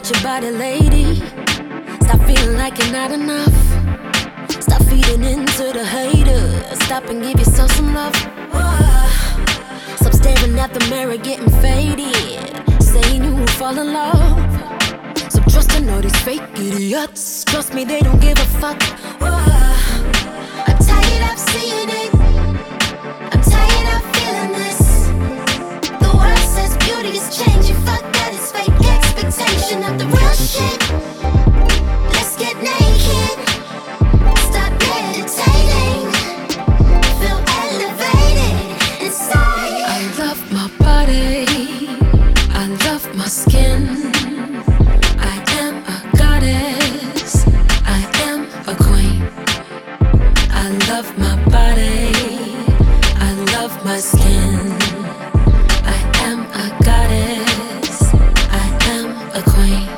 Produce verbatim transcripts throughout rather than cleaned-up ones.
with your body, lady. Stop feeling like you're not enough. Stop feeding into the haters. Stop and give yourself some love. Stop staring at the mirror, getting faded, saying you will fall in love. So trust in all these fake idiots. Trust me, they don't give a fuck. I'm tired of seeing it. I'm tired of feeling this. The world says beauty is changing. Fuck that, it's fake expectation of the real shit. Let's get naked. Stop meditating. Feel elevated inside. I love my body. I love my skin. I am a goddess. I am a queen. I love my body. I love my skin. I am a goddess. I am a queen.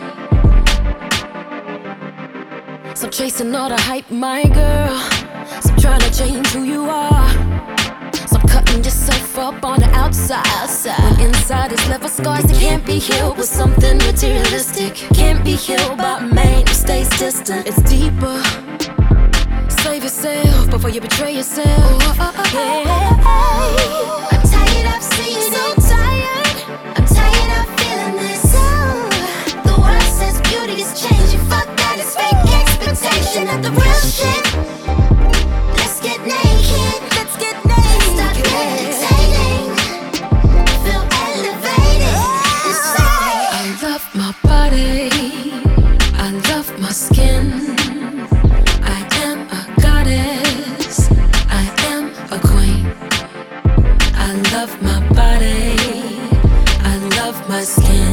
Stop chasing all the hype, my girl. Stop trying to change who you are. Stop cutting yourself up on the outside. When inside is left with scars that can't be healed with something materialistic. Can't be healed by man who stays distant. It's deeper. Save yourself before you betray yourself. Yeah. I'm tired of seeing it. So tired. I'm tired of feeling this. The world says beauty is changing. Fuck that, it's fake expectation of the real shit. Let's get naked. Let's get naked. Stop meditating. Feel elevated inside. I love my body. I love my skin. I am a goddess. I am a queen. I love my body. I love my skin.